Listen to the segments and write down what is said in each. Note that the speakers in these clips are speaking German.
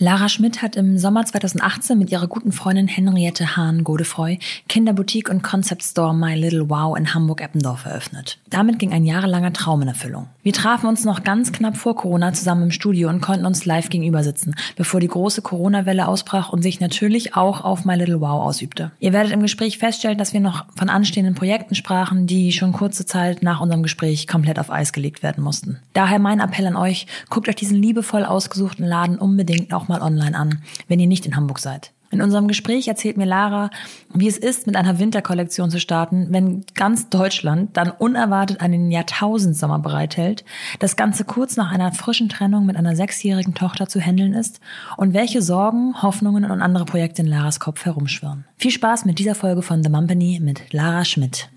Lara Schmidt hat im Sommer 2018 mit ihrer guten Freundin Henriette Hahn-Godefroy Kinderboutique und Concept Store My Little Wow in Hamburg-Eppendorf eröffnet. Damit ging ein jahrelanger Traum in Erfüllung. Wir trafen uns noch ganz knapp vor Corona zusammen im Studio und konnten uns live gegenüber sitzen, bevor die große Corona-Welle ausbrach und sich natürlich auch auf My Little Wow ausübte. Ihr werdet im Gespräch feststellen, dass wir noch von anstehenden Projekten sprachen, die schon kurze Zeit nach unserem Gespräch komplett auf Eis gelegt werden mussten. Daher mein Appell an euch, guckt euch diesen liebevoll ausgesuchten Laden unbedingt auch mal online an, wenn ihr nicht in Hamburg seid. In unserem Gespräch erzählt mir Lara, wie es ist, mit einer Winterkollektion zu starten, wenn ganz Deutschland dann unerwartet einen Jahrtausendsommer bereithält, das Ganze kurz nach einer frischen Trennung mit einer 6-jährigen Tochter zu handeln ist und welche Sorgen, Hoffnungen und andere Projekte in Laras Kopf herumschwirren. Viel Spaß mit dieser Folge von The Mumpany mit Lara Schmidt.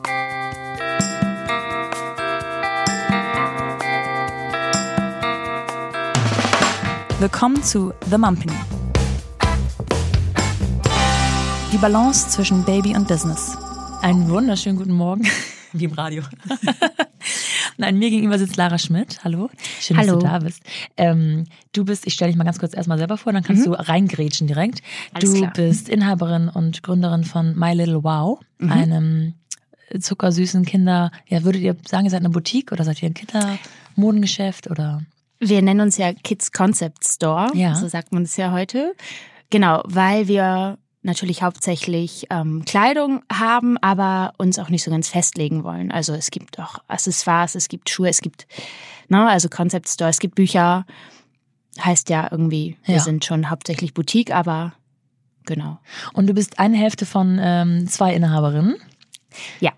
Willkommen zu The Mumpany. Die Balance zwischen Baby und Business. Einen wunderschönen guten Morgen, wie im Radio. Nein, mir gegenüber sitzt Lara Schmidt. Hallo, schön, dass du da bist. Du bist, ich stelle dich mal ganz kurz erstmal selber vor, dann kannst du reingrätschen direkt. Alles klar. Bist Inhaberin und Gründerin von My Little Wow, einem zuckersüßen Kinder, ja, würdet ihr sagen, ihr seid eine Boutique oder seid ihr ein Kindermodengeschäft oder? Wir nennen uns ja Kids Concept Store, so sagt man es ja heute. Genau, weil wir natürlich hauptsächlich Kleidung haben, aber uns auch nicht so ganz festlegen wollen. Also es gibt auch Accessoires, es gibt Schuhe, es gibt, also Concept Store, es gibt Bücher. Heißt ja irgendwie, wir sind schon hauptsächlich Boutique, aber genau. Und du bist eine Hälfte von 2 Inhaberinnen. Ja.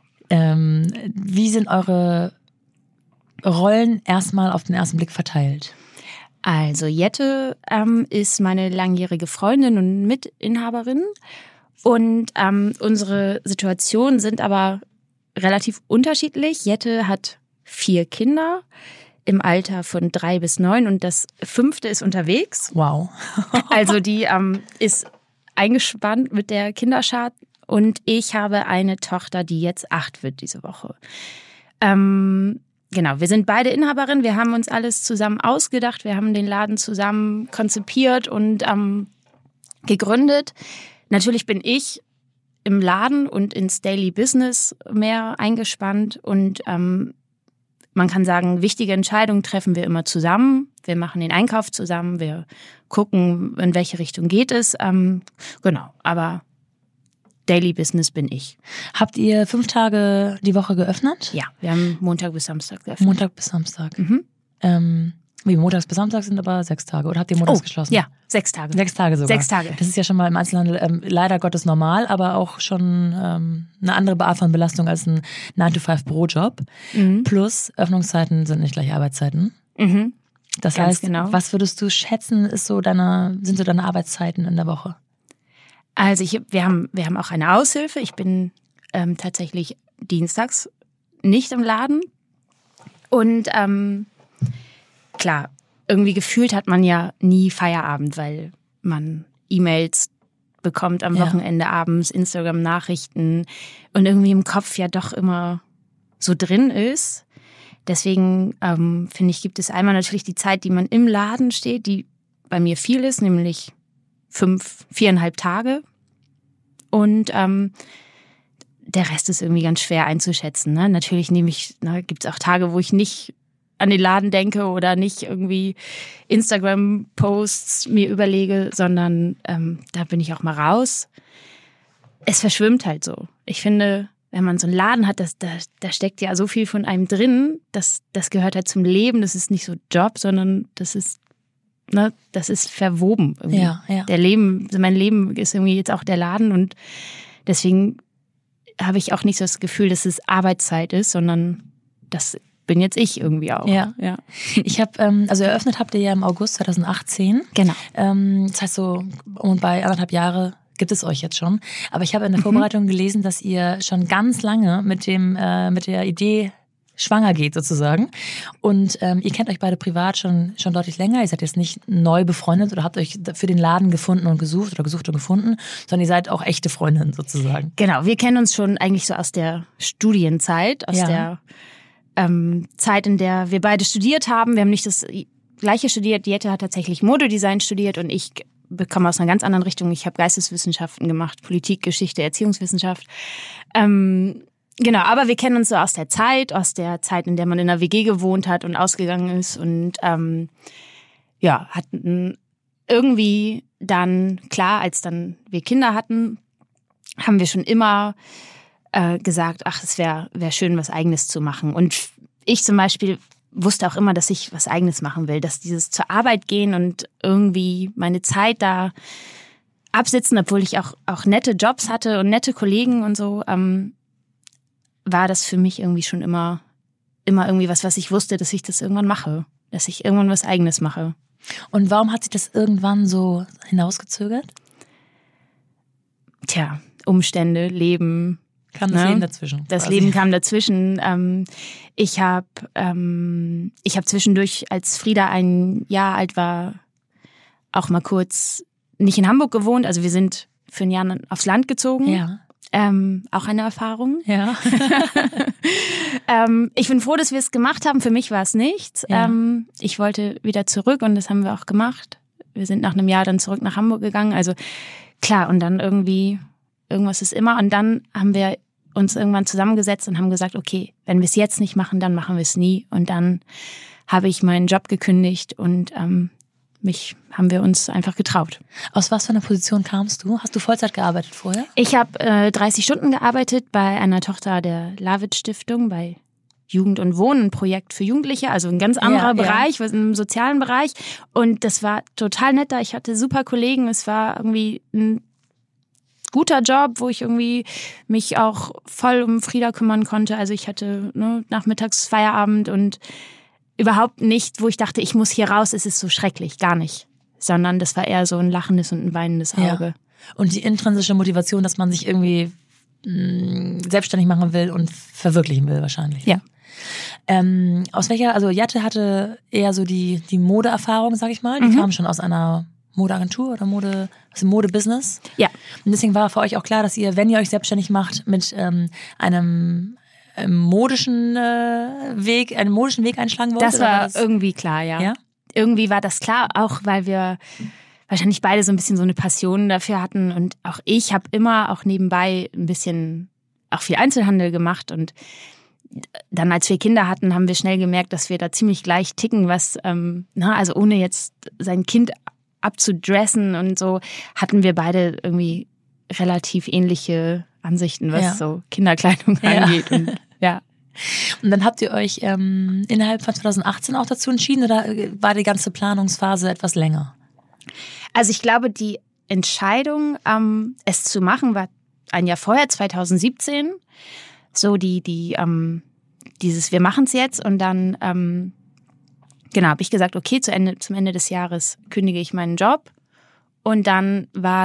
Wie sind eure Rollen erstmal auf den ersten Blick verteilt? Also Jette ist meine langjährige Freundin und Mitinhaberin und unsere Situationen sind aber relativ unterschiedlich. Jette hat 4 Kinder im Alter von 3 bis 9 und das 5. ist unterwegs. Wow. Also die ist eingespannt mit der Kinderschar und ich habe eine Tochter, die jetzt 8 wird diese Woche. Genau, wir sind beide Inhaberinnen, wir haben uns alles zusammen ausgedacht, wir haben den Laden zusammen konzipiert und gegründet. Natürlich bin ich im Laden und ins Daily Business mehr eingespannt und man kann sagen, wichtige Entscheidungen treffen wir immer zusammen. Wir machen den Einkauf zusammen, wir gucken, in welche Richtung geht es. Genau, aber Daily Business bin ich. Habt ihr 5 Tage die Woche geöffnet? Ja, wir haben Montag bis Samstag geöffnet. Montag bis Samstag. Wie montags bis Samstag sind aber 6 Tage. Oder habt ihr montags geschlossen? Ja, 6 Tage. 6 Tage sogar. 6 Tage. Das ist ja schon mal im Einzelhandel leider Gottes normal, aber auch schon eine andere Art von Belastung als ein 9-to-5-Bürojob. Plus Öffnungszeiten sind nicht gleich Arbeitszeiten. Das Ganz heißt, genau. Was würdest du schätzen, sind so deine Arbeitszeiten in der Woche? Also wir haben auch eine Aushilfe. Ich bin tatsächlich dienstags nicht im Laden. Und klar, irgendwie gefühlt hat man ja nie Feierabend, weil man E-Mails bekommt am Wochenende abends, Instagram-Nachrichten und irgendwie im Kopf ja doch immer so drin ist. Deswegen finde ich, gibt es einmal natürlich die Zeit, die man im Laden steht, die bei mir viel ist, nämlich 4,5 Tage. Und der Rest ist irgendwie ganz schwer einzuschätzen. Ne? Natürlich gibt es auch Tage, wo ich nicht an den Laden denke oder nicht irgendwie Instagram-Posts mir überlege, sondern da bin ich auch mal raus. Es verschwimmt halt so. Ich finde, wenn man so einen Laden hat, da steckt ja so viel von einem drin, das gehört halt zum Leben. Das ist nicht so Job, sondern das ist verwoben irgendwie. Ja. Mein Leben ist irgendwie jetzt auch der Laden und deswegen habe ich auch nicht so das Gefühl, dass es Arbeitszeit ist, sondern das bin jetzt ich irgendwie auch. Ja. Ich habe, eröffnet habt ihr ja im August 2018. Genau. Das heißt so, und bei 1,5 Jahre gibt es euch jetzt schon. Aber ich habe in der Vorbereitung gelesen, dass ihr schon ganz lange mit der Idee schwanger geht sozusagen. Und ihr kennt euch beide privat schon deutlich länger. Ihr seid jetzt nicht neu befreundet oder habt euch für den Laden gefunden und gesucht oder gesucht und gefunden, sondern ihr seid auch echte Freundinnen sozusagen. Genau, wir kennen uns schon eigentlich so aus der Studienzeit, aus der Zeit, in der wir beide studiert haben. Wir haben nicht Gleiche studiert. Jette hat tatsächlich Modedesign studiert und ich komme aus einer ganz anderen Richtung. Ich habe Geisteswissenschaften gemacht, Politik, Geschichte, Erziehungswissenschaft. Genau, aber wir kennen uns so aus der Zeit, in der man in einer WG gewohnt hat und ausgegangen ist und hatten irgendwie dann, klar, als dann wir Kinder hatten, haben wir schon immer gesagt, ach, es wäre schön, was Eigenes zu machen. Und ich zum Beispiel wusste auch immer, dass ich was Eigenes machen will, dass dieses zur Arbeit gehen und irgendwie meine Zeit da absitzen, obwohl ich auch nette Jobs hatte und nette Kollegen und so, war das für mich irgendwie schon immer irgendwie was ich wusste, dass ich das irgendwann mache, dass ich irgendwann was Eigenes mache. Und warum hat sich das irgendwann so hinausgezögert? Tja, Umstände, Leben. Kam das Leben dazwischen? Das Leben kam dazwischen. Ich habe zwischendurch, als Frieda 1 Jahr alt war, auch mal kurz nicht in Hamburg gewohnt. Also wir sind für ein Jahr aufs Land gezogen. Ja. Auch eine Erfahrung. Ja. Ich bin froh, dass wir es gemacht haben. Für mich war es nichts. Ja. Ich wollte wieder zurück und das haben wir auch gemacht. Wir sind nach einem Jahr dann zurück nach Hamburg gegangen. Also klar, und dann irgendwie, irgendwas ist immer. Und dann haben wir uns irgendwann zusammengesetzt und haben gesagt, okay, wenn wir es jetzt nicht machen, dann machen wir es nie. Und dann habe ich meinen Job gekündigt und haben wir uns einfach getraut. Aus was für einer Position kamst du? Hast du Vollzeit gearbeitet vorher? Ich habe 30 Stunden gearbeitet bei einer Tochter der Lavid Stiftung, bei Jugend und Wohnen, ein Projekt für Jugendliche, also ein ganz anderer Bereich, was im sozialen Bereich. Und das war total nett da. Ich hatte super Kollegen. Es war irgendwie ein guter Job, wo ich irgendwie mich auch voll um Frieda kümmern konnte. Also ich hatte nachmittags Feierabend und überhaupt nicht, wo ich dachte, ich muss hier raus, es ist so schrecklich, gar nicht. Sondern das war eher so ein lachendes und ein weinendes Auge. Ja. Und die intrinsische Motivation, dass man sich irgendwie selbstständig machen will und verwirklichen will wahrscheinlich. Ja. Also Jette hatte eher so die Modeerfahrung, sag ich mal. Die kam schon aus einer Modeagentur oder aus dem Modebusiness. Ja. Und deswegen war für euch auch klar, dass ihr, wenn ihr euch selbstständig macht, mit einem modischen Weg einschlagen wollt? Das war irgendwie klar, ja. Irgendwie war das klar, auch weil wir wahrscheinlich beide so ein bisschen so eine Passion dafür hatten. Und auch ich habe immer auch nebenbei ein bisschen auch viel Einzelhandel gemacht. Und dann, als wir Kinder hatten, haben wir schnell gemerkt, dass wir da ziemlich gleich ticken, also ohne jetzt sein Kind abzudressen und so, hatten wir beide irgendwie relativ ähnliche Ansichten, was so Kinderkleidung angeht. Und, Und dann habt ihr euch innerhalb von 2018 auch dazu entschieden oder war die ganze Planungsphase etwas länger? Also ich glaube, die Entscheidung, es zu machen, war ein Jahr vorher, 2017. So dieses wir machen es jetzt und dann habe ich gesagt, okay, zum Ende des Jahres kündige ich meinen Job. Und dann war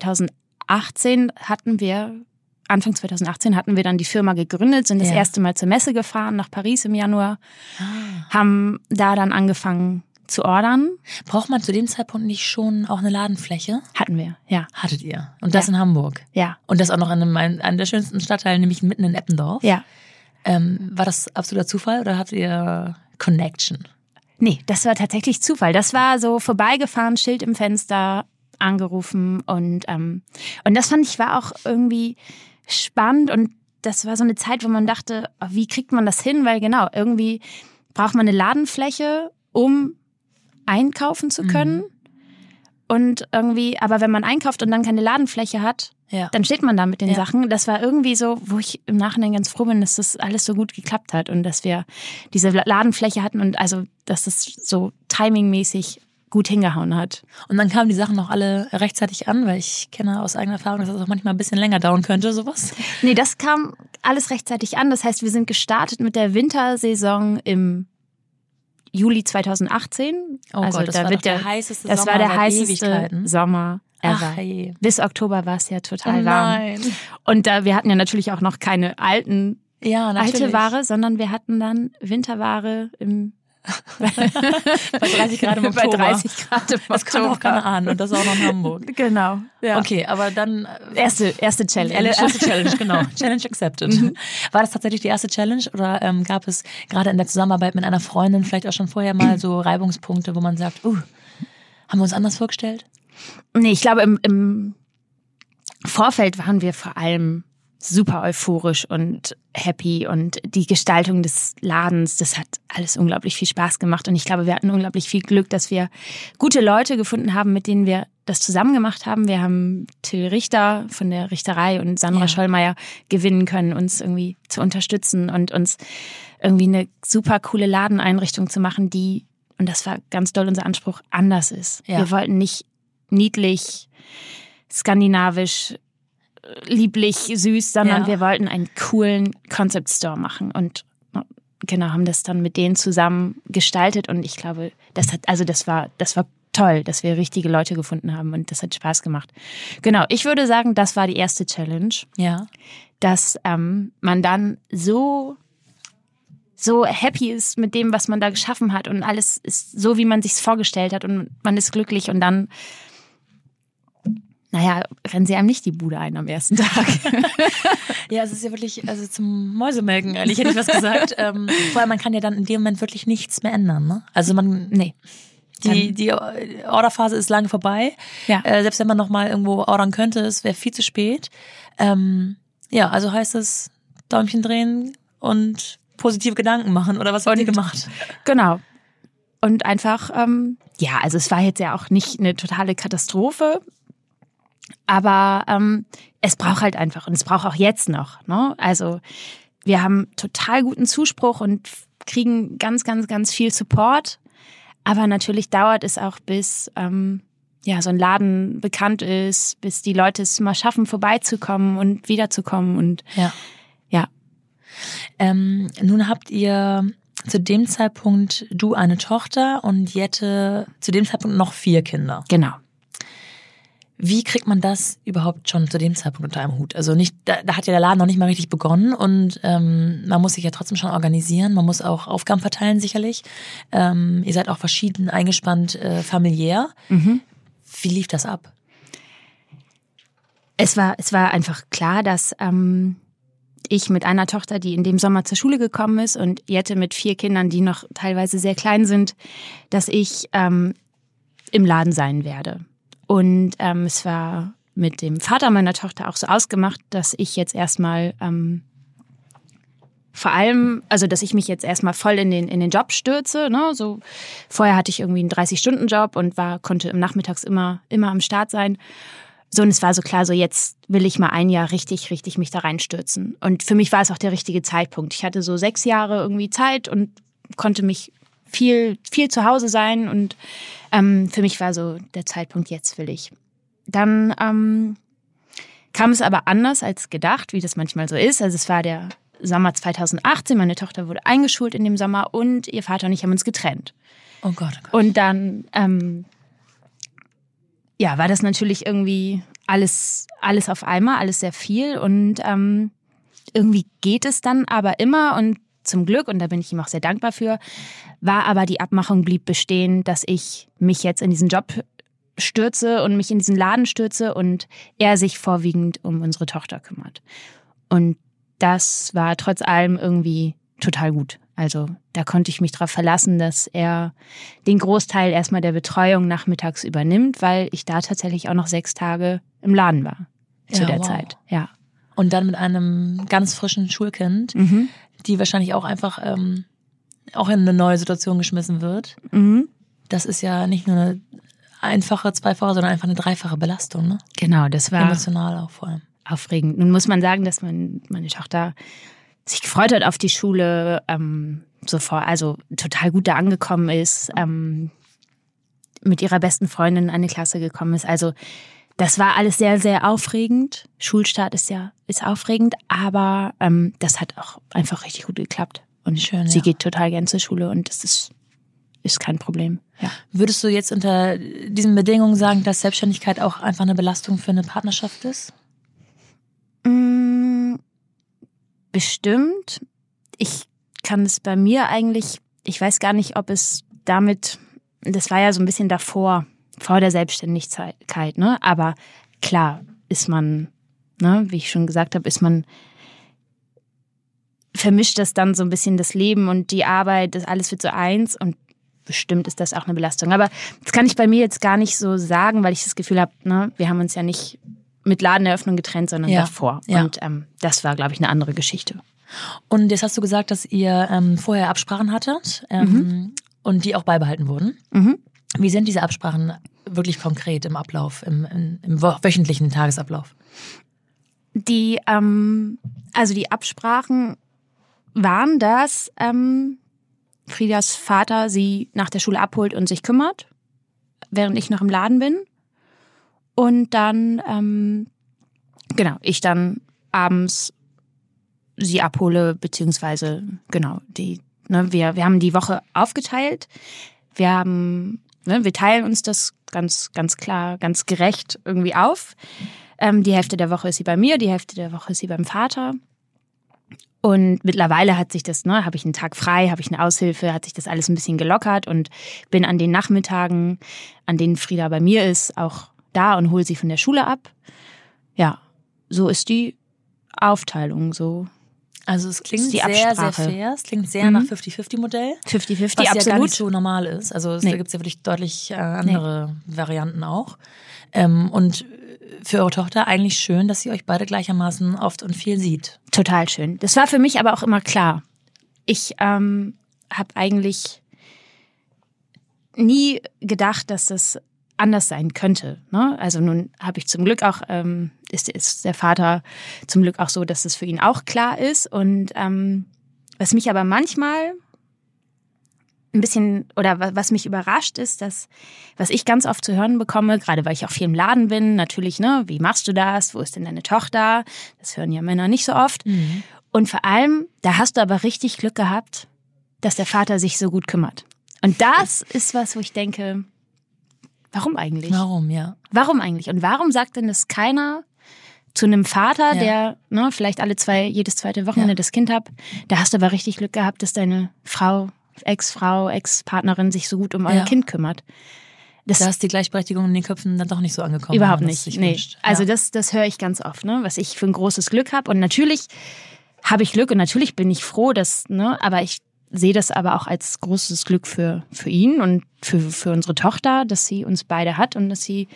Anfang 2018 hatten wir dann die Firma gegründet, sind das erste Mal zur Messe gefahren, nach Paris im Januar, haben da dann angefangen zu ordern. Braucht man zu dem Zeitpunkt nicht schon auch eine Ladenfläche? Hatten wir, ja. Hattet ihr? Und das in Hamburg? Ja. Und das auch noch in einem der schönsten Stadtteile, nämlich mitten in Eppendorf? Ja. War das absoluter Zufall oder hattet ihr Connection? Nee, das war tatsächlich Zufall. Das war so vorbeigefahren, Schild im Fenster, angerufen und das fand ich war auch irgendwie spannend und das war so eine Zeit, wo man dachte, wie kriegt man das hin? Weil genau, irgendwie braucht man eine Ladenfläche, um einkaufen zu können. Und irgendwie, aber wenn man einkauft und dann keine Ladenfläche hat, dann steht man da mit den Sachen. Das war irgendwie so, wo ich im Nachhinein ganz froh bin, dass das alles so gut geklappt hat und dass wir diese Ladenfläche hatten und also, dass das so timingmäßig gut hingehauen hat. Und dann kamen die Sachen noch alle rechtzeitig an, weil ich kenne aus eigener Erfahrung, dass das auch manchmal ein bisschen länger dauern könnte, sowas. Nee, das kam alles rechtzeitig an. Das heißt, wir sind gestartet mit der Wintersaison im Juli 2018. Oh also Gott, das war der heißeste das Sommer war der heißeste Sommer ever. Ach, hey. Bis Oktober war es ja total warm. Nein. Und wir hatten ja natürlich auch noch keine alte Ware, sondern wir hatten dann Winterware im Bei 30 Grad im Oktober. Bei 30 Grad im Oktober. Das kann auch keiner ahnen und das auch noch in Hamburg. Genau. Ja. Okay, aber dann... Erste Challenge. Erste Challenge, genau. Challenge accepted. War das tatsächlich die erste Challenge oder gab es gerade in der Zusammenarbeit mit einer Freundin vielleicht auch schon vorher mal so Reibungspunkte, wo man sagt, haben wir uns anders vorgestellt? Nee, ich glaube, im Vorfeld waren wir vor allem super euphorisch und happy und die Gestaltung des Ladens, das hat alles unglaublich viel Spaß gemacht und ich glaube, wir hatten unglaublich viel Glück, dass wir gute Leute gefunden haben, mit denen wir das zusammen gemacht haben. Wir haben Till Richter von der Richterei und Sandra Schollmeier gewinnen können, uns irgendwie zu unterstützen und uns irgendwie eine super coole Ladeneinrichtung zu machen, die, und das war ganz doll unser Anspruch, anders ist. Ja. Wir wollten nicht niedlich, skandinavisch, lieblich, süß, sondern wir wollten einen coolen Concept Store machen und genau, haben das dann mit denen zusammen gestaltet und ich glaube, das war toll, dass wir richtige Leute gefunden haben und das hat Spaß gemacht. Genau, ich würde sagen, das war die erste Challenge. Ja. Dass man dann so happy ist mit dem, was man da geschaffen hat und alles ist so, wie man sich's vorgestellt hat und man ist glücklich und dann rennen sie einem nicht die Bude ein am ersten Tag. Ja, es ist ja wirklich, also zum Mäusemelken, ehrlich hätte ich was gesagt. Vor allem, man kann ja dann in dem Moment wirklich nichts mehr ändern, ne? Also die Orderphase ist lange vorbei. Ja. Selbst wenn man noch mal irgendwo ordern könnte, es wäre viel zu spät. Also heißt es Däumchen drehen und positive Gedanken machen, oder was habt ihr gemacht? Genau. Und einfach, also es war jetzt ja auch nicht eine totale Katastrophe, aber es braucht halt einfach und es braucht auch jetzt noch. Ne? Also wir haben total guten Zuspruch und kriegen ganz, ganz, ganz viel Support. Aber natürlich dauert es auch, bis so ein Laden bekannt ist, bis die Leute es mal schaffen, vorbeizukommen und wiederzukommen. Und ja. Nun habt ihr zu dem Zeitpunkt du eine Tochter und Jette zu dem Zeitpunkt noch 4 Kinder. Genau. Wie kriegt man das überhaupt schon zu dem Zeitpunkt unter einem Hut? Also nicht, da hat ja der Laden noch nicht mal richtig begonnen und man muss sich ja trotzdem schon organisieren. Man muss auch Aufgaben verteilen sicherlich. Ihr seid auch verschieden eingespannt familiär. Mhm. Wie lief das ab? Es war einfach klar, dass ich mit einer Tochter, die in dem Sommer zur Schule gekommen ist und Jette mit 4 Kindern, die noch teilweise sehr klein sind, dass ich im Laden sein werde. Und es war mit dem Vater meiner Tochter auch so ausgemacht, dass ich jetzt erstmal vor allem, also dass ich mich jetzt erstmal voll in den Job stürze. Ne? So, vorher hatte ich irgendwie einen 30-Stunden-Job und konnte nachmittags immer am Start sein. So, und es war so klar, so jetzt will ich mal ein Jahr richtig mich da reinstürzen. Und für mich war es auch der richtige Zeitpunkt. Ich hatte so 6 Jahre irgendwie Zeit und konnte mich viel zu Hause sein und für mich war so der Zeitpunkt, jetzt will ich. Dann kam es aber anders als gedacht, wie das manchmal so ist. Also es war der Sommer 2018, meine Tochter wurde eingeschult in dem Sommer und ihr Vater und ich haben uns getrennt. Oh Gott. Und dann war das natürlich irgendwie alles auf einmal, alles sehr viel und irgendwie geht es dann aber immer und zum Glück, und da bin ich ihm auch sehr dankbar für, war aber die Abmachung blieb bestehen, dass ich mich jetzt in diesen Job stürze und mich in diesen Laden stürze und er sich vorwiegend um unsere Tochter kümmert. Und das war trotz allem irgendwie total gut. Also da konnte ich mich drauf verlassen, dass er den Großteil erstmal der Betreuung nachmittags übernimmt, weil ich da tatsächlich auch noch 6 Tage im Laden war zu der Zeit. Ja. Und dann mit einem ganz frischen Schulkind, die wahrscheinlich auch einfach auch in eine neue Situation geschmissen wird. Mhm. Das ist ja nicht nur eine einfache, zweifache, sondern einfach eine dreifache Belastung. Ne? Genau, das war emotional auch vor allem aufregend. Nun muss man sagen, dass meine Tochter sich gefreut hat auf die Schule, also total gut da angekommen ist, mit ihrer besten Freundin in eine Klasse gekommen ist. Also das war alles sehr, sehr aufregend. Schulstart ist aufregend, aber das hat auch einfach richtig gut geklappt. Und schön, sie geht total gern zur Schule und das ist kein Problem. Ja. Würdest du jetzt unter diesen Bedingungen sagen, dass Selbstständigkeit auch einfach eine Belastung für eine Partnerschaft ist? Bestimmt. Ich kann es bei mir eigentlich ich weiß gar nicht, ob es damit, das war ja so ein bisschen davor, vor der Selbstständigkeit, ne? Aber klar ist man, ne, wie ich schon gesagt habe, vermischt das dann so ein bisschen das Leben und die Arbeit, das alles wird so eins und bestimmt ist das auch eine Belastung. Aber das kann ich bei mir jetzt gar nicht so sagen, weil ich das Gefühl habe, ne, wir haben uns ja nicht mit Ladeneröffnung getrennt, sondern davor. Ja. Und das war, glaube ich, eine andere Geschichte. Und jetzt hast du gesagt, dass ihr vorher Absprachen hattet und die auch beibehalten wurden. Mhm. Wie sind diese Absprachen wirklich konkret im Ablauf, im wöchentlichen Tagesablauf? Die Absprachen waren, dass Friedas Vater sie nach der Schule abholt und sich kümmert, während ich noch im Laden bin. Und dann, ich dann abends sie abhole, beziehungsweise, wir haben die Woche aufgeteilt. Wir teilen uns das ganz, ganz klar, ganz gerecht irgendwie auf. Die Hälfte der Woche ist sie bei mir, die Hälfte der Woche ist sie beim Vater. Und mittlerweile hat sich das, habe ich einen Tag frei, habe ich eine Aushilfe, hat sich das alles ein bisschen gelockert und bin an den Nachmittagen, an denen Frieda bei mir ist, auch da und hole sie von der Schule ab. Ja, so ist die Aufteilung, so. Also es klingt sehr, sehr fair, es klingt sehr nach 50-50-Modell. 50-50, was absolut. Ja gar nicht so normal ist. Also da gibt es ja wirklich deutlich andere Varianten auch. Und für eure Tochter eigentlich schön, dass sie euch beide gleichermaßen oft und viel sieht. Total schön. Das war für mich aber auch immer klar. Ich habe eigentlich nie gedacht, dass das anders sein könnte. Ne? Also nun habe ich zum Glück auch, ist der Vater zum Glück auch so, dass es für ihn auch klar ist. Und was mich aber manchmal ein bisschen, oder was mich überrascht ist, dass, was ich ganz oft zu hören bekomme, gerade weil ich auch viel im Laden bin, natürlich, ne, wie machst du das? Wo ist denn deine Tochter? Das hören ja Männer nicht so oft. Mhm. Und vor allem, da hast du aber richtig Glück gehabt, dass der Vater sich so gut kümmert. Und das ist was, wo ich denke, warum eigentlich? Warum eigentlich? Und warum sagt denn das keiner zu einem Vater, der vielleicht jedes zweite Wochenende das Kind hat? Da hast du aber richtig Glück gehabt, dass deine Ex-Frau, Ex-Partnerin sich so gut um euer Kind kümmert. Da ist die Gleichberechtigung in den Köpfen dann doch nicht so angekommen. Überhaupt nicht. Nee. Also das höre ich ganz oft, ne? Was ich für ein großes Glück habe. Und natürlich habe ich Glück und natürlich bin ich froh, aber ich sehe das aber auch als großes Glück für ihn und für unsere Tochter, dass sie uns beide hat und dass sie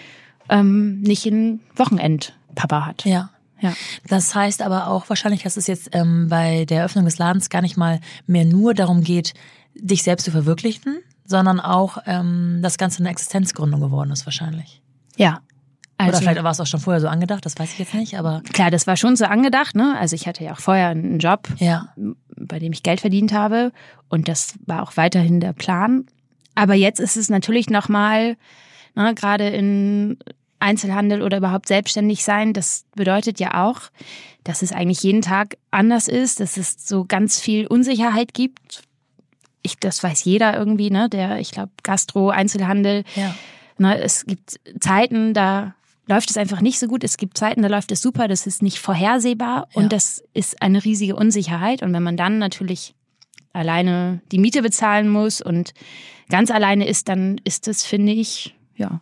nicht einen Wochenendpapa hat. Ja. Das heißt aber auch wahrscheinlich, dass es jetzt bei der Eröffnung des Ladens gar nicht mal mehr nur darum geht, dich selbst zu verwirklichen, sondern auch das Ganze eine Existenzgründung geworden ist wahrscheinlich. Ja. Oder vielleicht war es auch schon vorher so angedacht, das weiß ich jetzt nicht, aber... Klar, das war schon so angedacht, ne? Also ich hatte ja auch vorher einen Job, bei dem ich Geld verdient habe und das war auch weiterhin der Plan. Aber jetzt ist es natürlich nochmal, gerade in Einzelhandel oder überhaupt selbstständig sein, das bedeutet ja auch, dass es eigentlich jeden Tag anders ist, dass es so ganz viel Unsicherheit gibt. Das weiß jeder irgendwie, ne? Ich glaube, Gastro, Einzelhandel. Ja. Es gibt Zeiten, da läuft es einfach nicht so gut. Es gibt Zeiten, da läuft es super, das ist nicht vorhersehbar und das ist eine riesige Unsicherheit. Und wenn man dann natürlich alleine die Miete bezahlen muss und ganz alleine ist, dann ist das, finde ich,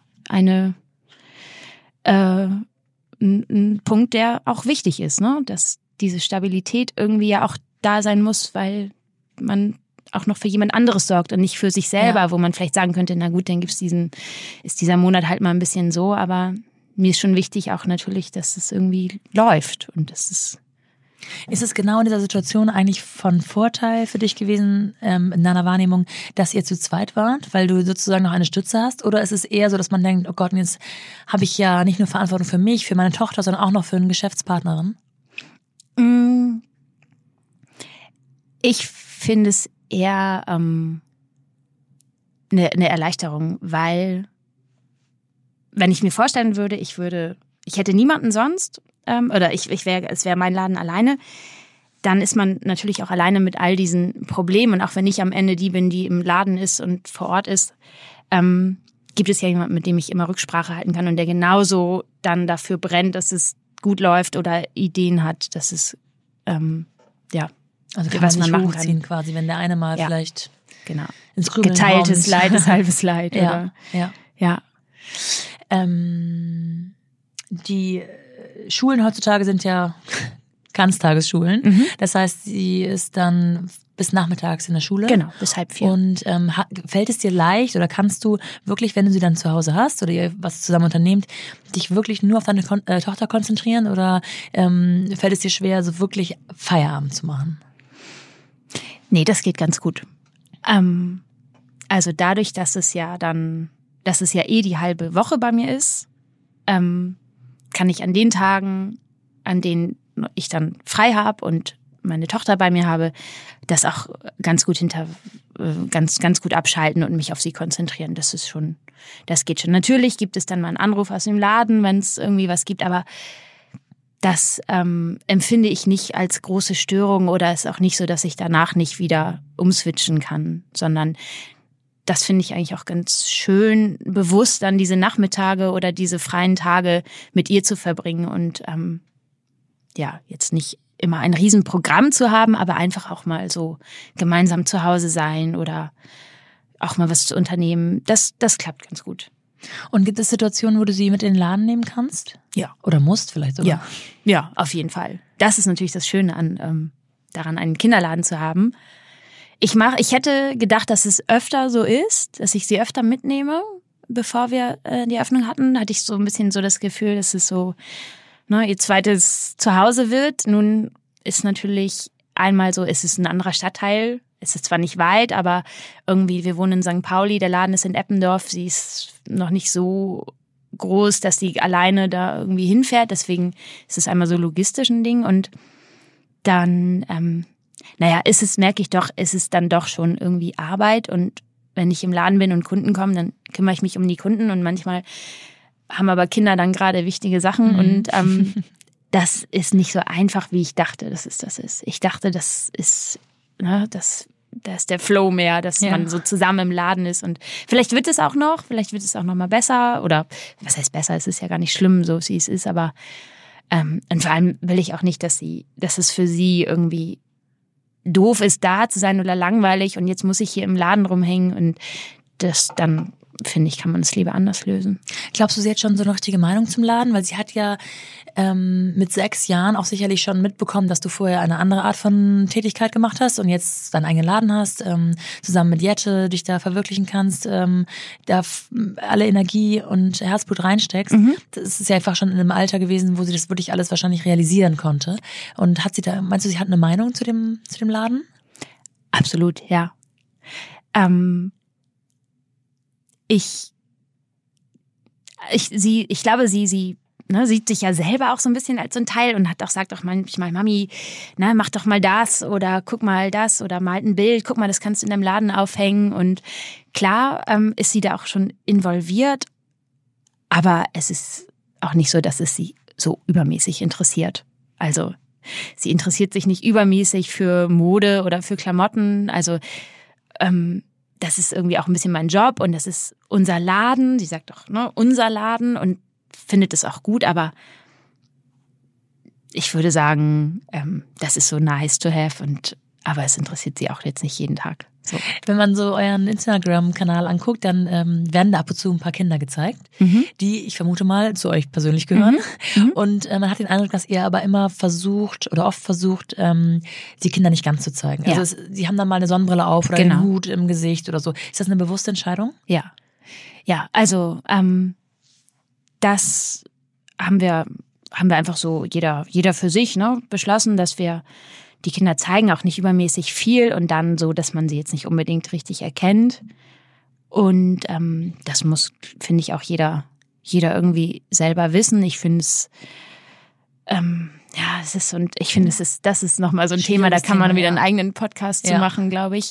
ein Punkt, der auch wichtig ist, ne? Dass diese Stabilität irgendwie ja auch da sein muss, weil man auch noch für jemand anderes sorgt und nicht für sich selber, wo man vielleicht sagen könnte, na gut, dann ist dieser Monat halt mal ein bisschen so, aber mir ist schon wichtig auch natürlich, dass es irgendwie läuft und das ist... Ist es genau in dieser Situation eigentlich von Vorteil für dich gewesen, in deiner Wahrnehmung, dass ihr zu zweit wart, weil du sozusagen noch eine Stütze hast? Oder ist es eher so, dass man denkt, oh Gott, jetzt habe ich ja nicht nur Verantwortung für mich, für meine Tochter, sondern auch noch für eine Geschäftspartnerin? Ich finde es eher eine Erleichterung, weil wenn ich mir vorstellen würde, ich hätte niemanden sonst, oder es wäre mein Laden alleine, dann ist man natürlich auch alleine mit all diesen Problemen. Und auch wenn ich am Ende die bin, die im Laden ist und vor Ort ist, gibt es ja jemanden, mit dem ich immer Rücksprache halten kann und der genauso dann dafür brennt, dass es gut läuft oder Ideen hat, dass es, also kann was man machen kann. Quasi, wenn der eine mal vielleicht genau. ins Grübeln Geteiltes kommt. Leid ist halbes Leid. Ja, oder? ja. Die Schulen heutzutage sind ja Ganztagesschulen. Mhm. Das heißt, sie ist dann bis nachmittags in der Schule. Genau, bis 3:30. Und fällt es dir leicht oder kannst du wirklich, wenn du sie dann zu Hause hast oder ihr was zusammen unternehmt, dich wirklich nur auf deine Tochter konzentrieren oder fällt es dir schwer, so wirklich Feierabend zu machen? Nee, das geht ganz gut. Also dadurch, dass es ja die halbe Woche bei mir ist, kann ich an den Tagen, an denen ich dann frei habe und meine Tochter bei mir habe, das auch ganz gut ganz gut abschalten und mich auf sie konzentrieren. Das geht schon. Natürlich gibt es dann mal einen Anruf aus dem Laden, wenn es irgendwie was gibt, aber das empfinde ich nicht als große Störung oder ist auch nicht so, dass ich danach nicht wieder umswitchen kann, sondern das finde ich eigentlich auch ganz schön, bewusst dann diese Nachmittage oder diese freien Tage mit ihr zu verbringen und jetzt nicht immer ein Riesenprogramm zu haben, aber einfach auch mal so gemeinsam zu Hause sein oder auch mal was zu unternehmen. Das klappt ganz gut. Und gibt es Situationen, wo du sie mit in den Laden nehmen kannst? Ja. Oder musst vielleicht sogar? Ja, auf jeden Fall. Das ist natürlich das Schöne daran, einen Kinderladen zu haben. Ich hätte gedacht, dass es öfter so ist, dass ich sie öfter mitnehme. Bevor wir die Eröffnung hatten, hatte ich so ein bisschen so das Gefühl, dass es so ihr zweites Zuhause wird. Nun ist natürlich einmal so, es ist ein anderer Stadtteil. Es ist zwar nicht weit, aber irgendwie, wir wohnen in St. Pauli, der Laden ist in Eppendorf. Sie ist noch nicht so groß, dass sie alleine da irgendwie hinfährt. Deswegen ist es einmal so logistisch ein Ding. Und dann, merke ich doch, es ist dann doch schon irgendwie Arbeit. Und wenn ich im Laden bin und Kunden kommen, dann kümmere ich mich um die Kunden. Und manchmal haben aber Kinder dann gerade wichtige Sachen. Und das ist nicht so einfach, wie ich dachte, dass es das ist. Ich dachte, das ist... da ist der Flow mehr, dass man so zusammen im Laden ist und vielleicht wird es auch noch mal besser oder was heißt besser, es ist ja gar nicht schlimm, so wie es ist, aber und vor allem will ich auch nicht, dass es für sie irgendwie doof ist, da zu sein oder langweilig und jetzt muss ich hier im Laden rumhängen und das dann, finde ich, kann man es lieber anders lösen. Glaubst du, sie hat schon so eine richtige Meinung zum Laden? Weil sie hat ja mit 6 Jahren auch sicherlich schon mitbekommen, dass du vorher eine andere Art von Tätigkeit gemacht hast und jetzt deinen eigenen Laden hast, zusammen mit Jette dich da verwirklichen kannst, da alle Energie und Herzblut reinsteckst. Das ist ja einfach schon in einem Alter gewesen, wo sie das wirklich alles wahrscheinlich realisieren konnte. Und meinst du, sie hat eine Meinung zu dem Laden? Absolut, ja. Ich glaube, sie sieht sich ja selber auch so ein bisschen als so ein Teil und sagt auch manchmal, Mami, mach doch mal das oder guck mal das oder malt ein Bild, guck mal, das kannst du in deinem Laden aufhängen. Und klar ist sie da auch schon involviert, aber es ist auch nicht so, dass es sie so übermäßig interessiert. Also sie interessiert sich nicht übermäßig für Mode oder für Klamotten, also das ist irgendwie auch ein bisschen mein Job und das ist unser Laden. Sie sagt doch, unser Laden und findet es auch gut, aber ich würde sagen, das ist so nice to have aber es interessiert sie auch jetzt nicht jeden Tag. So. Wenn man so euren Instagram-Kanal anguckt, dann werden da ab und zu ein paar Kinder gezeigt, die, ich vermute mal, zu euch persönlich gehören. Und man hat den Eindruck, dass ihr aber immer oft versucht, die Kinder nicht ganz zu zeigen. Ja. Also sie haben dann mal eine Sonnenbrille auf oder einen Hut im Gesicht oder so. Ist das eine bewusste Entscheidung? Ja. Ja, also das haben wir einfach so jeder für sich beschlossen, dass wir die Kinder zeigen auch nicht übermäßig viel und dann so, dass man sie jetzt nicht unbedingt richtig erkennt. Und das muss, finde ich, auch jeder irgendwie selber wissen. Ich finde es, das ist nochmal so ein Thema, da kann man wieder einen eigenen Podcast zu machen, glaube ich.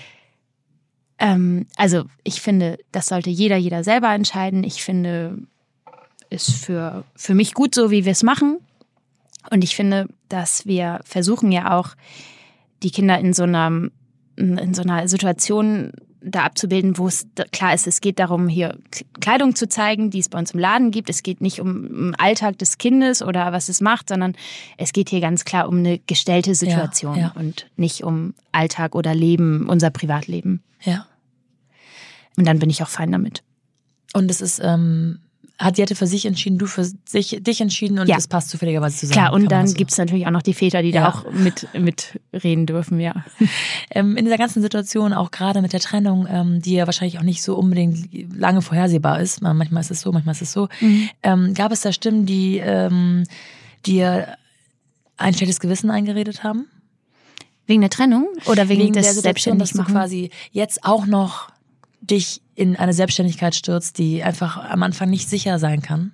Also ich finde, das sollte jeder selber entscheiden. Ich finde, ist für mich gut so, wie wir es machen. Und ich finde, dass wir versuchen ja auch, die Kinder in so einer Situation da abzubilden, wo es klar ist, es geht darum, hier Kleidung zu zeigen, die es bei uns im Laden gibt. Es geht nicht um den Alltag des Kindes oder was es macht, sondern es geht hier ganz klar um eine gestellte Situation und nicht um Alltag oder Leben, unser Privatleben. Ja. Und dann bin ich auch fein damit. Und es ist, hat Jette für sich entschieden, du für dich entschieden und das passt zufälligerweise zusammen. Klar, und dann gibt's natürlich auch noch die Väter, die da auch mitreden dürfen, ja. In dieser ganzen Situation, auch gerade mit der Trennung, die ja wahrscheinlich auch nicht so unbedingt lange vorhersehbar ist, manchmal ist es so, manchmal ist es so, gab es da Stimmen, die dir ein schlechtes Gewissen eingeredet haben? Wegen der Trennung oder wegen des der Situation, dass du Selbstständigmachen? quasi jetzt auch noch dich in eine Selbstständigkeit stürzt, die einfach am Anfang nicht sicher sein kann?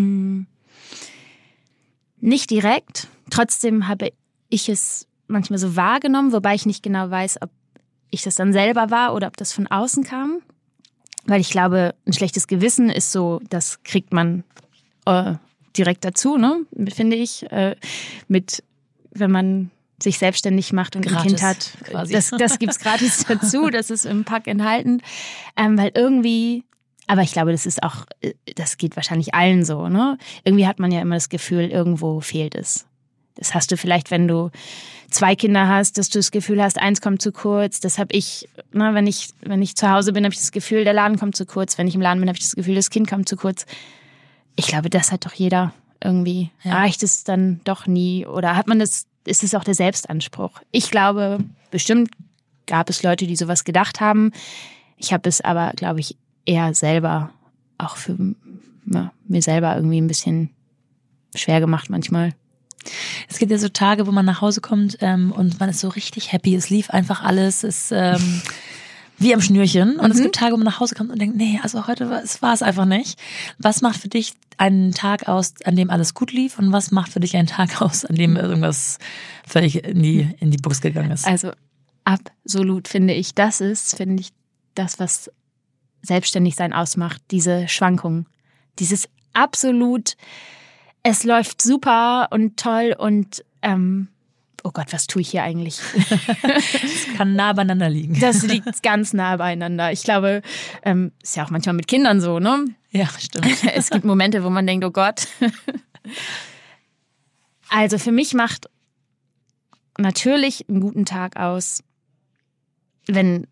Nicht direkt. Trotzdem habe ich es manchmal so wahrgenommen, wobei ich nicht genau weiß, ob ich das dann selber war oder ob das von außen kam. Weil ich glaube, ein schlechtes Gewissen ist so, das kriegt man direkt dazu, ne? Finde ich. Wenn man sich selbstständig macht und gratis, ein Kind hat, quasi. Das gibt's gratis dazu, das ist im Pack enthalten. Weil irgendwie, aber ich glaube, das geht wahrscheinlich allen so, ne? Irgendwie hat man ja immer das Gefühl, irgendwo fehlt es. Das hast du vielleicht, wenn du 2 Kinder hast, dass du das Gefühl hast, eins kommt zu kurz. Das habe ich, ne, wenn ich zu Hause bin, habe ich das Gefühl, der Laden kommt zu kurz. Wenn ich im Laden bin, habe ich das Gefühl, das Kind kommt zu kurz. Ich glaube, das hat doch jeder irgendwie. Reicht es dann doch nie? Oder ist es auch der Selbstanspruch? Ich glaube, bestimmt gab es Leute, die sowas gedacht haben. Ich habe es aber, glaube ich, eher selber, auch für mir selber irgendwie ein bisschen schwer gemacht manchmal. Es gibt ja so Tage, wo man nach Hause kommt und man ist so richtig happy. Es lief einfach alles, ist wie am Schnürchen. Und es gibt Tage, wo man nach Hause kommt und denkt, nee, also heute war es einfach nicht. Was macht für dich einen Tag aus, an dem alles gut lief? Und was macht für dich einen Tag aus, an dem irgendwas völlig in die Buchs gegangen ist? Also absolut finde ich, das, was Selbstständigsein ausmacht. Diese Schwankungen. Dieses absolut, es läuft super und toll und oh Gott, was tue ich hier eigentlich? Das kann nah beieinander liegen. Das liegt ganz nah beieinander. Ich glaube, ist ja auch manchmal mit Kindern so, ne? Ja, stimmt. Es gibt Momente, wo man denkt, oh Gott. Also für mich macht natürlich einen guten Tag aus, wenn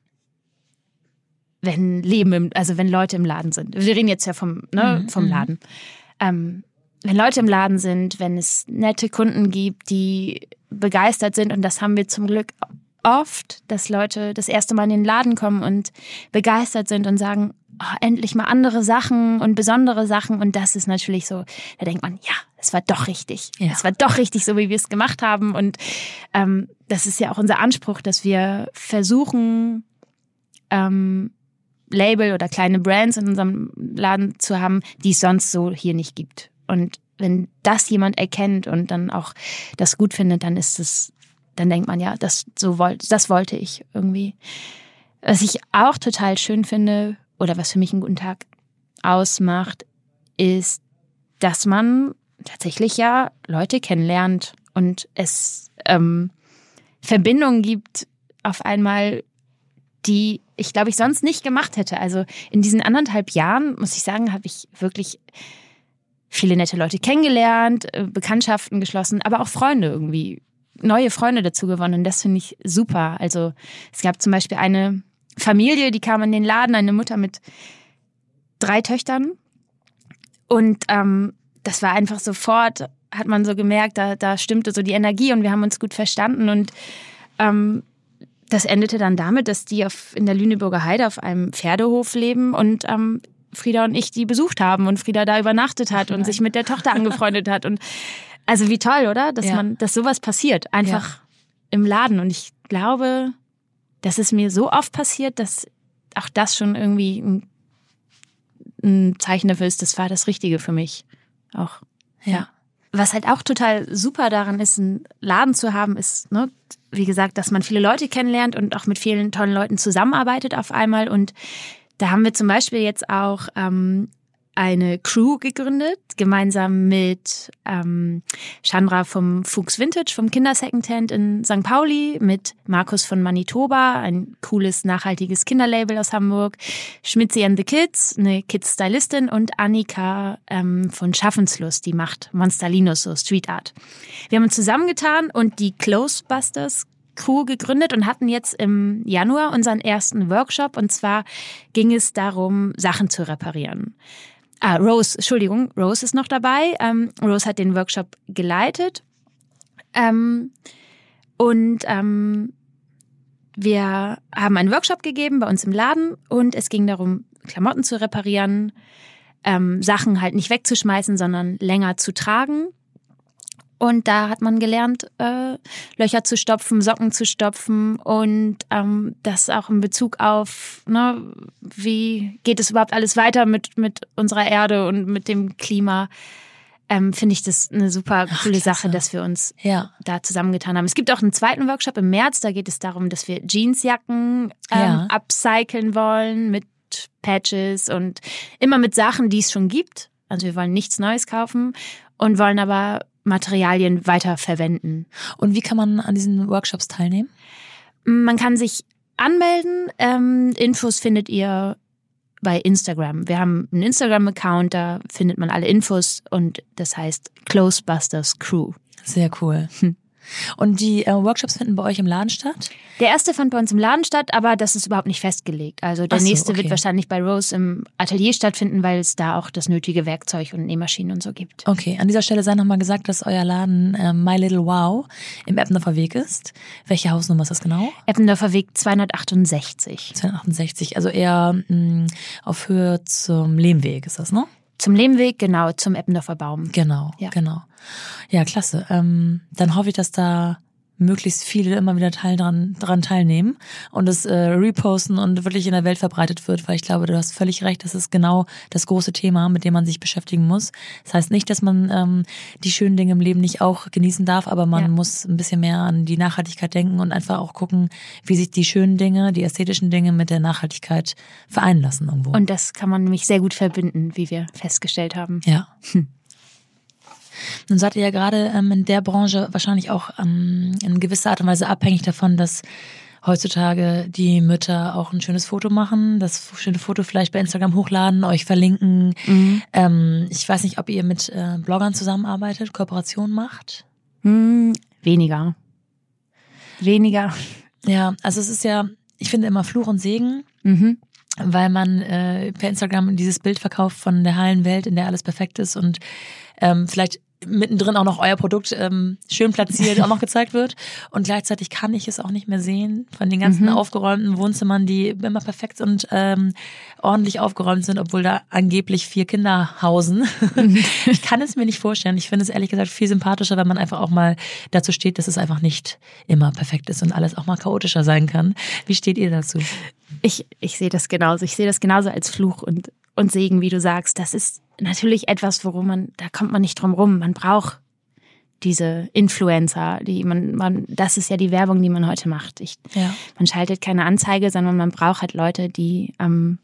Leute im Laden sind. Wir reden jetzt ja vom Laden. Wenn Leute im Laden sind, wenn es nette Kunden gibt, die begeistert sind, und das haben wir zum Glück oft, dass Leute das erste Mal in den Laden kommen und begeistert sind und sagen, oh, endlich mal andere Sachen und besondere Sachen, und das ist natürlich so, da denkt man, ja, es war doch richtig. Ja. Es war doch richtig, so wie wir es gemacht haben, und das ist ja auch unser Anspruch, dass wir versuchen, Label oder kleine Brands in unserem Laden zu haben, die es sonst so hier nicht gibt. Und wenn das jemand erkennt und dann auch das gut findet, dann denkt man, ja, das wollte ich irgendwie. Was ich auch total schön finde oder was für mich einen guten Tag ausmacht, ist, dass man tatsächlich ja Leute kennenlernt und es Verbindungen gibt auf einmal, die ich glaube ich sonst nicht gemacht hätte. Also in diesen 1,5 Jahren, muss ich sagen, habe ich wirklich viele nette Leute kennengelernt, Bekanntschaften geschlossen, aber auch Freunde irgendwie, neue Freunde dazu gewonnen. Und das finde ich super. Also es gab zum Beispiel eine Familie, die kam in den Laden, eine Mutter mit 3 Töchtern. Und das war einfach sofort, hat man so gemerkt, da stimmte so die Energie und wir haben uns gut verstanden. Und das endete dann damit, dass die in der Lüneburger Heide auf einem Pferdehof leben und Frieda und ich die besucht haben und Frieda da übernachtet hat und sich mit der Tochter angefreundet hat. Und also wie toll, oder? Dass sowas passiert, einfach im Laden. Und ich glaube, dass es mir so oft passiert, dass auch das schon irgendwie ein Zeichen dafür ist, das war das Richtige für mich. Auch. Ja. Was halt auch total super daran ist, einen Laden zu haben, ist, ne, wie gesagt, dass man viele Leute kennenlernt und auch mit vielen tollen Leuten zusammenarbeitet auf einmal. Und da haben wir zum Beispiel jetzt auch eine Crew gegründet, gemeinsam mit Chandra vom Fuchs Vintage, vom Kindersecondhand in St. Pauli, mit Markus von Manitoba, ein cooles, nachhaltiges Kinderlabel aus Hamburg, Schmitzi and the Kids, eine Kids-Stylistin und Annika von Schaffenslust, die macht Monstalinos, so Street Art. Wir haben uns zusammengetan und die Closebusters Crew gegründet und hatten jetzt im Januar unseren ersten Workshop, und zwar ging es darum, Sachen zu reparieren. Rose ist noch dabei. Rose hat den Workshop geleitet. Wir haben einen Workshop gegeben bei uns im Laden und es ging darum, Klamotten zu reparieren, Sachen halt nicht wegzuschmeißen, sondern länger zu tragen. Und da hat man gelernt, Löcher zu stopfen, Socken zu stopfen und das auch in Bezug auf, ne, wie geht es überhaupt alles weiter mit unserer Erde und mit dem Klima, finde ich das eine super coole Sache, dass wir uns da zusammengetan haben. Es gibt auch einen zweiten Workshop im März, da geht es darum, dass wir Jeansjacken upcyclen wollen mit Patches und immer mit Sachen, die es schon gibt. Also wir wollen nichts Neues kaufen und wollen aber Materialien weiterverwenden. Und wie kann man an diesen Workshops teilnehmen? Man kann sich anmelden. Infos findet ihr bei Instagram. Wir haben einen Instagram-Account, da findet man alle Infos und das heißt Closebusters Crew. Sehr cool. Und die Workshops finden bei euch im Laden statt? Der erste fand bei uns im Laden statt, aber das ist überhaupt nicht festgelegt. Also der nächste wird wahrscheinlich bei Rose im Atelier stattfinden, weil es da auch das nötige Werkzeug und Nähmaschinen und so gibt. Okay, an dieser Stelle sei nochmal gesagt, dass euer Laden My Little Wow im Eppendorfer Weg ist. Welche Hausnummer ist das genau? Eppendorfer Weg 268. 268, also eher auf Höhe zum Lehmweg ist das, ne? Zum Lehmweg, genau, zum Eppendorfer Baum. Genau. Ja, klasse. Dann hoffe ich, dass da möglichst viele immer wieder dran teilnehmen und es reposten und wirklich in der Welt verbreitet wird, weil ich glaube, du hast völlig recht, das ist genau das große Thema, mit dem man sich beschäftigen muss. Das heißt nicht, dass man die schönen Dinge im Leben nicht auch genießen darf, aber man muss ein bisschen mehr an die Nachhaltigkeit denken und einfach auch gucken, wie sich die schönen Dinge, die ästhetischen Dinge mit der Nachhaltigkeit vereinen lassen irgendwo. Und das kann man nämlich sehr gut verbinden, wie wir festgestellt haben. Ja. Nun seid ihr ja gerade in der Branche wahrscheinlich auch in gewisser Art und Weise abhängig davon, dass heutzutage die Mütter auch ein schönes Foto machen, das schöne Foto vielleicht bei Instagram hochladen, euch verlinken. Ich weiß nicht, ob ihr mit Bloggern zusammenarbeitet, Kooperationen macht? Weniger. Ja, also es ist ja, ich finde immer Fluch und Segen. Weil man per Instagram dieses Bild verkauft von der heilen Welt, in der alles perfekt ist und vielleicht mittendrin auch noch euer Produkt schön platziert auch noch gezeigt wird. Und gleichzeitig kann ich es auch nicht mehr sehen von den ganzen aufgeräumten Wohnzimmern, die immer perfekt und ordentlich aufgeräumt sind, obwohl da angeblich 4 Kinder hausen. Ich kann es mir nicht vorstellen. Ich finde es ehrlich gesagt viel sympathischer, wenn man einfach auch mal dazu steht, dass es einfach nicht immer perfekt ist und alles auch mal chaotischer sein kann. Wie steht ihr dazu? Ich sehe das genauso. Ich sehe das genauso als Fluch und Segen, wie du sagst. Das ist natürlich etwas, da kommt man nicht drum rum. Man braucht diese Influencer, das ist ja die Werbung, die man heute macht. Man schaltet keine Anzeige, sondern man braucht halt Leute, die ein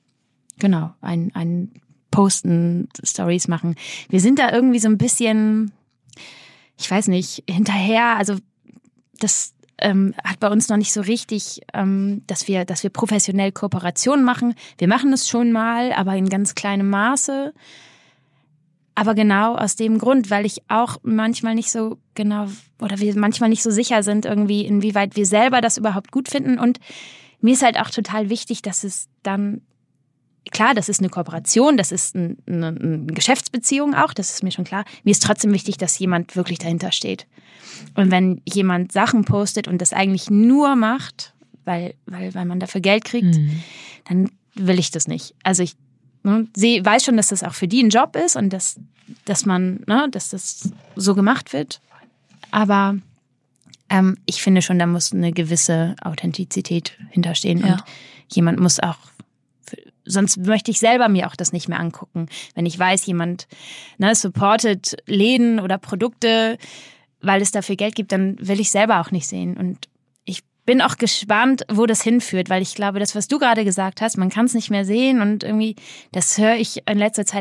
Posten, Stories machen. Wir sind da irgendwie so ein bisschen, ich weiß nicht, hinterher. Also das hat bei uns noch nicht so richtig, dass wir professionell Kooperationen machen. Wir machen es schon mal, aber in ganz kleinem Maße. Aber genau aus dem Grund, weil ich auch manchmal nicht so genau oder wir manchmal nicht so sicher sind irgendwie, inwieweit wir selber das überhaupt gut finden. Und mir ist halt auch total wichtig, dass es dann, klar, das ist eine Kooperation, das ist eine Geschäftsbeziehung auch, das ist mir schon klar. Mir ist trotzdem wichtig, dass jemand wirklich dahinter steht. Und wenn jemand Sachen postet und das eigentlich nur macht, weil man dafür Geld kriegt, dann will ich das nicht. Also ich weiß schon, dass das auch für die ein Job ist und dass das so gemacht wird. Aber ich finde schon, da muss eine gewisse Authentizität hinterstehen. Ja. Und jemand muss auch, sonst möchte ich selber mir auch das nicht mehr angucken. Wenn ich weiß, jemand supportet Läden oder Produkte, weil es dafür Geld gibt, dann will ich selber auch nicht sehen. Und ich bin auch gespannt, wo das hinführt, weil ich glaube, das, was du gerade gesagt hast, man kann es nicht mehr sehen und irgendwie, das höre ich in letzter Zeit auch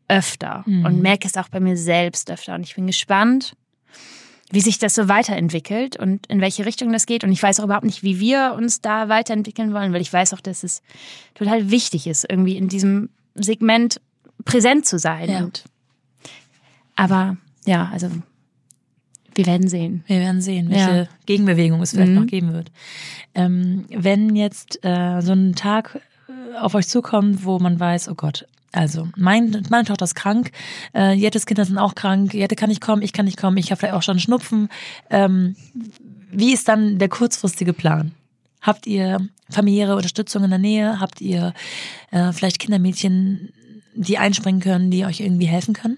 öfter und merke es auch bei mir selbst öfter. Und ich bin gespannt, wie sich das so weiterentwickelt und in welche Richtung das geht. Und ich weiß auch überhaupt nicht, wie wir uns da weiterentwickeln wollen, weil ich weiß auch, dass es total wichtig ist, irgendwie in diesem Segment präsent zu sein. Ja. Aber ja, also wir werden sehen. Wir werden sehen, welche Gegenbewegung es vielleicht noch geben wird. Wenn jetzt so ein Tag auf euch zukommt, wo man weiß, oh Gott, also meine Tochter ist krank, Jettes Kinder sind auch krank, Jette kann nicht kommen, ich kann nicht kommen, ich habe vielleicht auch schon Schnupfen. Wie ist dann der kurzfristige Plan? Habt ihr familiäre Unterstützung in der Nähe? Habt ihr vielleicht Kindermädchen, die einspringen können, die euch irgendwie helfen können?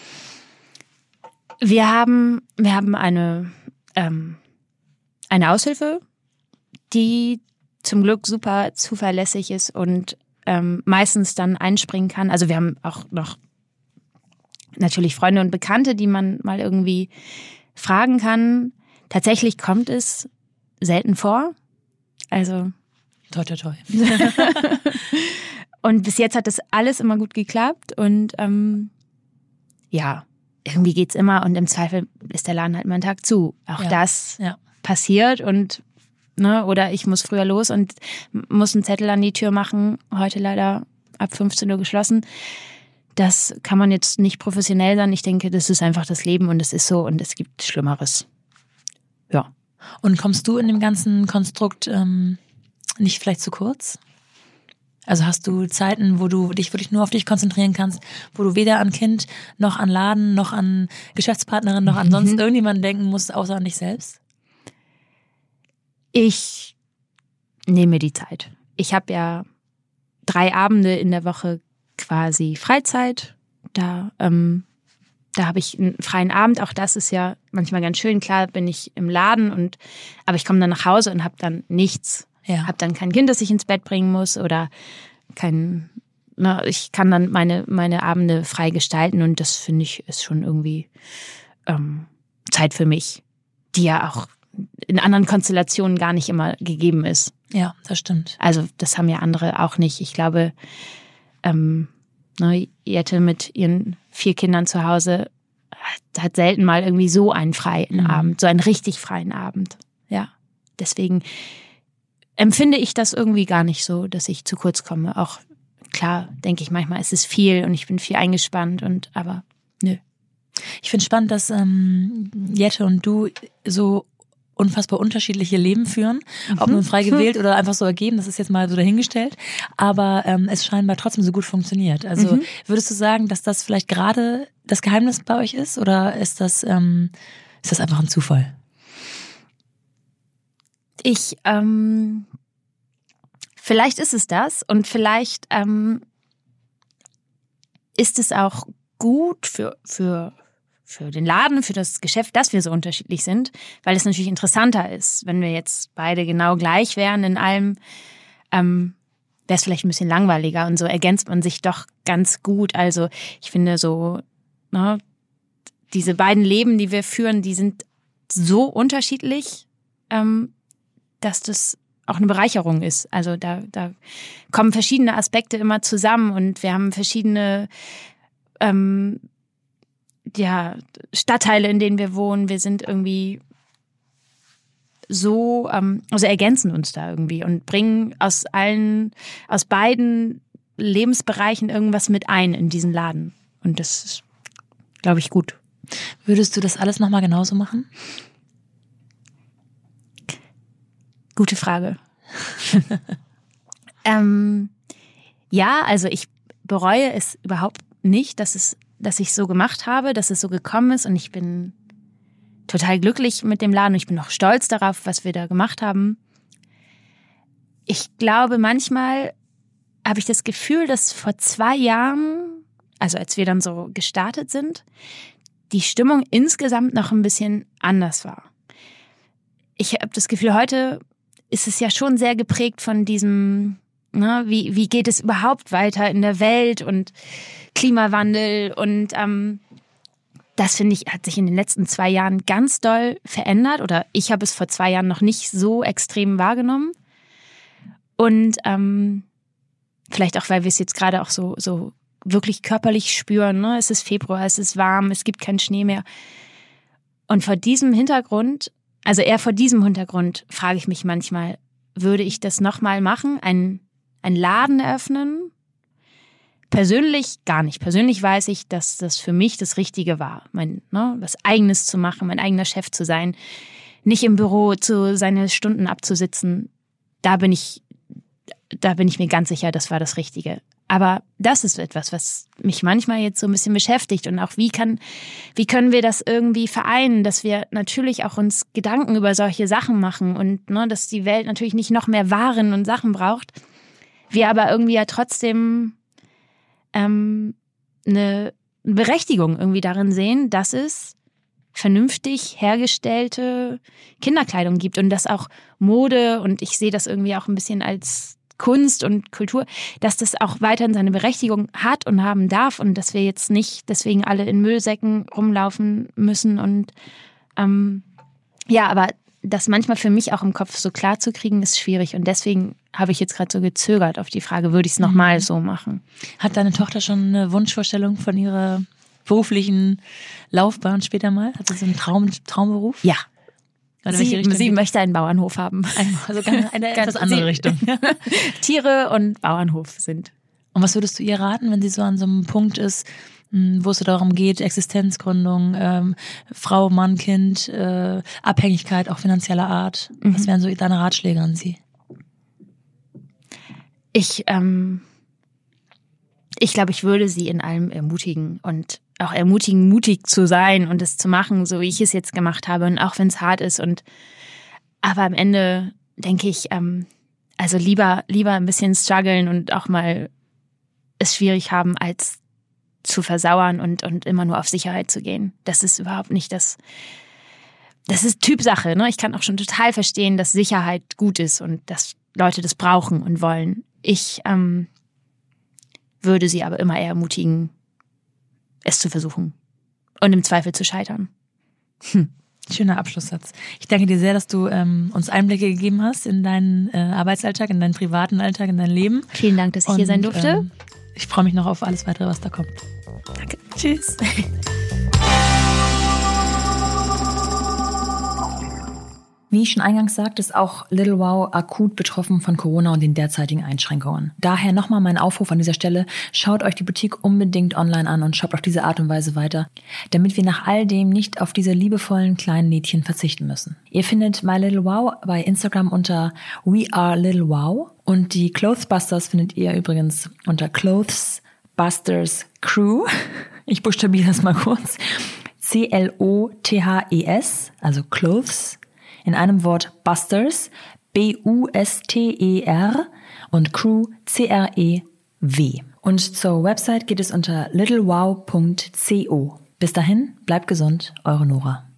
Wir haben eine Aushilfe, die zum Glück super zuverlässig ist und meistens dann einspringen kann. Also wir haben auch noch natürlich Freunde und Bekannte, die man mal irgendwie fragen kann. Tatsächlich kommt es selten vor. Also Toi, toi, toi. Und bis jetzt hat das alles immer gut geklappt und ja, irgendwie geht's immer und im Zweifel ist der Laden halt mal einen Tag zu. Auch das passiert und oder ich muss früher los und muss einen Zettel an die Tür machen. Heute leider ab 15 Uhr geschlossen. Das kann man jetzt nicht professionell sein. Ich denke, das ist einfach das Leben und es ist so und es gibt Schlimmeres. Ja. Und kommst du in dem ganzen Konstrukt nicht vielleicht zu kurz? Also hast du Zeiten, wo du dich wirklich nur auf dich konzentrieren kannst, wo du weder an Kind, noch an Laden, noch an Geschäftspartnerin, noch an sonst irgendjemanden denken musst, außer an dich selbst? Ich nehme mir die Zeit. Ich habe ja 3 Abende in der Woche quasi Freizeit. Da habe ich einen freien Abend. Auch das ist ja manchmal ganz schön. Klar bin ich im Laden, aber ich komme dann nach Hause und habe dann nichts. Ja. Habe dann kein Kind, das ich ins Bett bringen muss oder ich kann dann meine Abende frei gestalten und das finde ich ist schon irgendwie Zeit für mich, die ja auch in anderen Konstellationen gar nicht immer gegeben ist. Ja, das stimmt. Also das haben ja andere auch nicht. Ich glaube, Jette mit ihren 4 Kindern zu Hause hat selten mal irgendwie so einen freien Abend, so einen richtig freien Abend. Ja, deswegen empfinde ich das irgendwie gar nicht so, dass ich zu kurz komme. Auch klar, denke ich manchmal, es ist viel und ich bin viel eingespannt aber nö. Ich finde spannend, dass Jette und du so unfassbar unterschiedliche Leben führen, ob nun frei gewählt oder einfach so ergeben, das ist jetzt mal so dahingestellt, aber es scheinbar trotzdem so gut funktioniert. Also würdest du sagen, dass das vielleicht gerade das Geheimnis bei euch ist oder ist das einfach ein Zufall? Vielleicht ist es das und vielleicht ist es auch gut für den Laden, für das Geschäft, dass wir so unterschiedlich sind, weil es natürlich interessanter ist. Wenn wir jetzt beide genau gleich wären in allem, wäre es vielleicht ein bisschen langweiliger und so ergänzt man sich doch ganz gut. Also ich finde so, diese beiden Leben, die wir führen, die sind so unterschiedlich, dass das auch eine Bereicherung ist. Also da kommen verschiedene Aspekte immer zusammen und wir haben verschiedene Stadtteile, in denen wir wohnen. Wir sind irgendwie so, also ergänzen uns da irgendwie und bringen aus beiden Lebensbereichen irgendwas mit ein in diesen Laden. Und das ist, glaube ich, gut. Würdest du das alles nochmal genauso machen? Gute Frage. Ja, also ich bereue es überhaupt nicht, dass ich es so gemacht habe, dass es so gekommen ist und ich bin total glücklich mit dem Laden und ich bin auch stolz darauf, was wir da gemacht haben. Ich glaube, manchmal habe ich das Gefühl, dass vor 2 Jahren, also als wir dann so gestartet sind, die Stimmung insgesamt noch ein bisschen anders war. Ich habe das Gefühl, heute ist es ja schon sehr geprägt von diesem, wie geht es überhaupt weiter in der Welt und Klimawandel und das, finde ich, hat sich in den letzten 2 Jahren ganz doll verändert oder ich habe es vor 2 Jahren noch nicht so extrem wahrgenommen und vielleicht auch, weil wir es jetzt gerade auch so wirklich körperlich spüren, ne? Es ist Februar, es ist warm, es gibt keinen Schnee mehr. Und vor diesem Hintergrund frage ich mich manchmal, würde ich das nochmal machen, einen Laden eröffnen? Persönlich gar nicht. Persönlich weiß ich, dass das für mich das Richtige war, was Eigenes zu machen, mein eigener Chef zu sein, nicht im Büro seine Stunden abzusitzen. Da bin ich mir ganz sicher, das war das Richtige. Aber das ist etwas, was mich manchmal jetzt so ein bisschen beschäftigt und auch wie können wir das irgendwie vereinen, dass wir natürlich auch uns Gedanken über solche Sachen machen und dass die Welt natürlich nicht noch mehr Waren und Sachen braucht, wir aber irgendwie ja trotzdem eine Berechtigung irgendwie darin sehen, dass es vernünftig hergestellte Kinderkleidung gibt und dass auch Mode, und ich sehe das irgendwie auch ein bisschen als Kunst und Kultur, dass das auch weiterhin seine Berechtigung hat und haben darf und dass wir jetzt nicht deswegen alle in Müllsäcken rumlaufen müssen und aber das manchmal für mich auch im Kopf so klar zu kriegen, ist schwierig und deswegen habe ich jetzt gerade so gezögert auf die Frage, würde ich es nochmal so machen. Hat deine Tochter schon eine Wunschvorstellung von ihrer beruflichen Laufbahn später mal? Hat sie so einen Traumberuf? Ja. Sie möchte einen Bauernhof haben. Also eine etwas andere Richtung. Tiere und Bauernhof sind. Und was würdest du ihr raten, wenn sie so an so einem Punkt ist, wo es so darum geht, Existenzgründung, Frau, Mann, Kind, Abhängigkeit, auch finanzieller Art? Was wären so deine Ratschläge an sie? Ich glaube, ich würde sie in allem ermutigen und auch ermutigen, mutig zu sein und es zu machen, so wie ich es jetzt gemacht habe und auch wenn es hart ist. Aber am Ende denke ich, also lieber ein bisschen strugglen und auch mal es schwierig haben, als zu versauern und immer nur auf Sicherheit zu gehen. Das ist überhaupt nicht das ist Typsache, ne? Ich kann auch schon total verstehen, dass Sicherheit gut ist und dass Leute das brauchen und wollen. Ich würde sie aber immer eher ermutigen, es zu versuchen und im Zweifel zu scheitern. Schöner Abschlusssatz. Ich danke dir sehr, dass du uns Einblicke gegeben hast in deinen Arbeitsalltag, in deinen privaten Alltag, in dein Leben. Vielen Dank, dass ich hier sein durfte. Ich freue mich noch auf alles weitere, was da kommt. Danke. Tschüss. Wie ich schon eingangs sagte, ist auch Little Wow akut betroffen von Corona und den derzeitigen Einschränkungen. Daher nochmal mein Aufruf an dieser Stelle, schaut euch die Boutique unbedingt online an und shoppt auf diese Art und Weise weiter, damit wir nach all dem nicht auf diese liebevollen kleinen Lädchen verzichten müssen. Ihr findet My Little Wow bei Instagram unter We Are Little Wow und die Clothesbusters findet ihr übrigens unter Clothesbusters Crew. Ich buchstabiere das mal kurz. CLOTHES, also Clothes, in einem Wort Busters, BUSTER und Crew, CREW. Und zur Website geht es unter littlewow.co. Bis dahin, bleibt gesund, eure Nora.